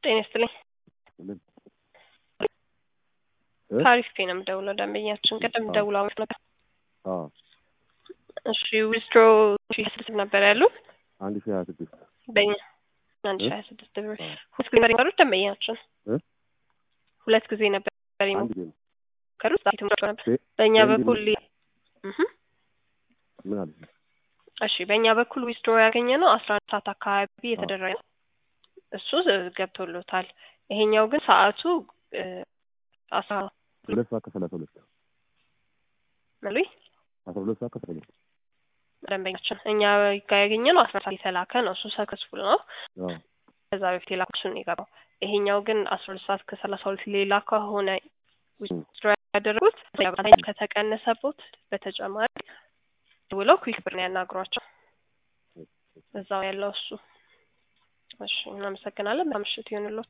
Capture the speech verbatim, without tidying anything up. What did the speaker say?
ጤና ይስጥልኝ። ታሪፍ ነው ደውለው ደንበኛችን ቀደም ደውለው ነበር። አዎ እሺ ዊዝድሮ ሺህ ነበር ያሉ አንድ ሺህ ሃያ ስድስት በእኛ አንድ ሺህ ሃያ ስድስት ብር ሁለት ጊዜ ነበር ደንበኛችን ሁለት ጊዜ ነበር ከሩስ ነበር በእኛ በኩል እህ ምን አለ እሺ በእኛ በኩል ዊዝድሮ ያገኘነው አስራ አንድ ሰዓት አካባቢ የተደረገ እሱ ገብቶሎታል። ይሄኛው ግን ሰዓቱ አስራ ሁለት ሰዓት ከሰላሳ ሁለት ማለት አስራ ሁለት ሰዓት ከሰላሳ ሁለት ደንበኛችን እኛ ጋር ያገኘነው አስራ ሰዓት የተላከ ነው። እሱ ሰክሰስፉል ነው። አዎ ከዛ በፊት የላኩት ነው የገባው። ይሄኛው ግን አስራ ሁለት ሰዓት ከሰላሳ ሁለት ሌላ ከሆነ ዊዝድሮ ያደረጉት ከተቀነሰበት በተጨማሪ ብለው ኩዊክ ብር ነው ያናግሯቸው። እዛው ያለው እሱ እሺ እናመሰግናለን። በምሽት ይሁንልዎት።